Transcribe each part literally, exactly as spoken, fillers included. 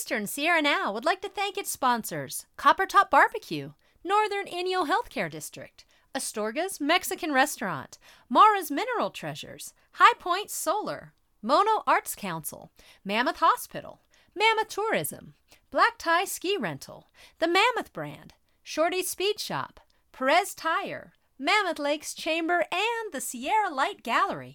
Eastern Sierra Now would like to thank its sponsors, Copper Top Barbecue, Northern Inyo Healthcare District, Astorga's Mexican Restaurant, Mara's Mineral Treasures, High Point Solar, Mono Arts Council, Mammoth Hospital, Mammoth Tourism, Black Tie Ski Rental, the Mammoth Brand, Shorty's Speed Shop, Perez Tire, Mammoth Lakes Chamber, and the Sierra Light Gallery.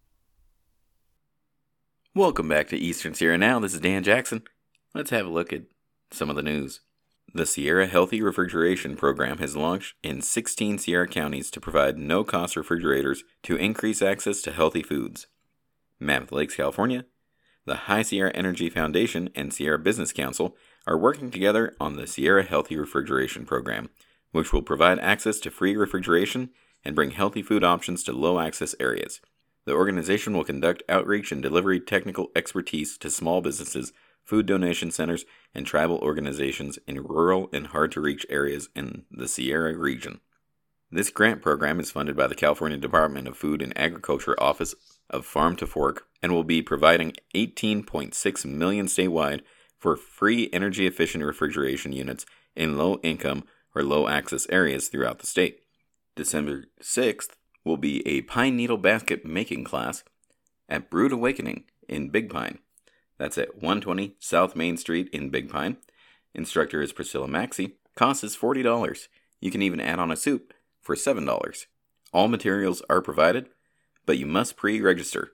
Welcome back to Eastern Sierra Now. This is Dan Jackson. Let's have a look at some of the news. The Sierra Healthy Refrigeration Program has launched in sixteen Sierra counties to provide no-cost refrigerators to increase access to healthy foods. Mammoth Lakes, California, the High Sierra Energy Foundation and Sierra Business Council are working together on the Sierra Healthy Refrigeration Program, which will provide access to free refrigeration and bring healthy food options to low-access areas. The organization will conduct outreach and delivery technical expertise to small businesses, food donation centers, and tribal organizations in rural and hard-to-reach areas in the Sierra region. This grant program is funded by the California Department of Food and Agriculture Office of Farm to Fork and will be providing eighteen point six million dollars statewide for free energy-efficient refrigeration units in low-income or low-access areas throughout the state. December sixth will be a pine needle basket making class at Brewed Awakening in Big Pine. That's at one twenty South Main Street in Big Pine. Instructor is Priscilla Maxey. Cost is forty dollars. You can even add on a soup for seven dollars. All materials are provided, but you must pre-register.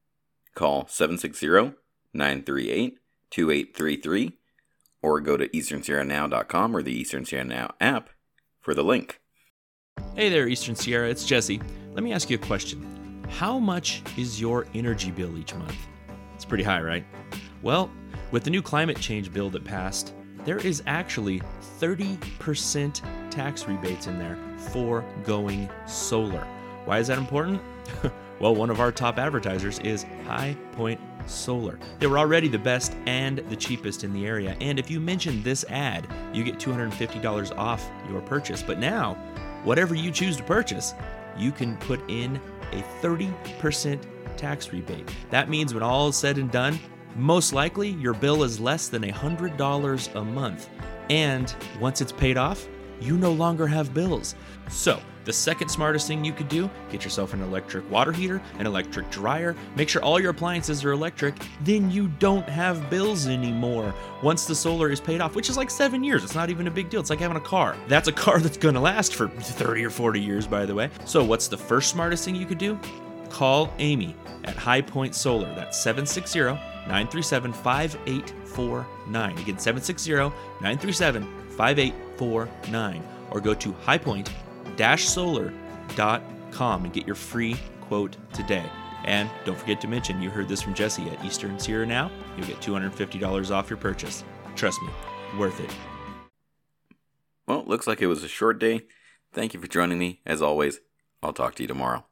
Call seven six zero, nine three eight, two eight three three or go to eastern sierra now dot com or the Eastern Sierra Now app for the link. Hey there, Eastern Sierra. It's Jesse. Let me ask you a question. How much is your energy bill each month? It's pretty high, right? Well, with the new climate change bill that passed, there is actually thirty percent tax rebates in there for going solar. Why is that important? Well, one of our top advertisers is High Point Solar. They were already the best and the cheapest in the area, and if you mention this ad, you get two hundred fifty dollars off your purchase. But now, whatever you choose to purchase, you can put in a thirty percent tax rebate. That means when all is said and done, most likely your bill is less than one hundred dollars a month. And once it's paid off, you no longer have bills. So, the second smartest thing you could do, get yourself an electric water heater, an electric dryer, make sure all your appliances are electric, then you don't have bills anymore once the solar is paid off, which is like seven years. It's not even a big deal. It's like having a car. That's a car that's gonna last for thirty or forty years, by the way. So what's the first smartest thing you could do? Call Amy at High Point Solar. That's seven six zero, nine three seven, five eight four nine. Again, seven six zero, nine three seven, five eight four nine. Or go to high point solar dot com and get your free quote today. And don't forget to mention you heard this from Jesse at Eastern Sierra Now. You'll get two hundred fifty dollars off your purchase. Trust me, worth it. Well, looks like it was a short day. Thank you for joining me. As always, I'll talk to you tomorrow.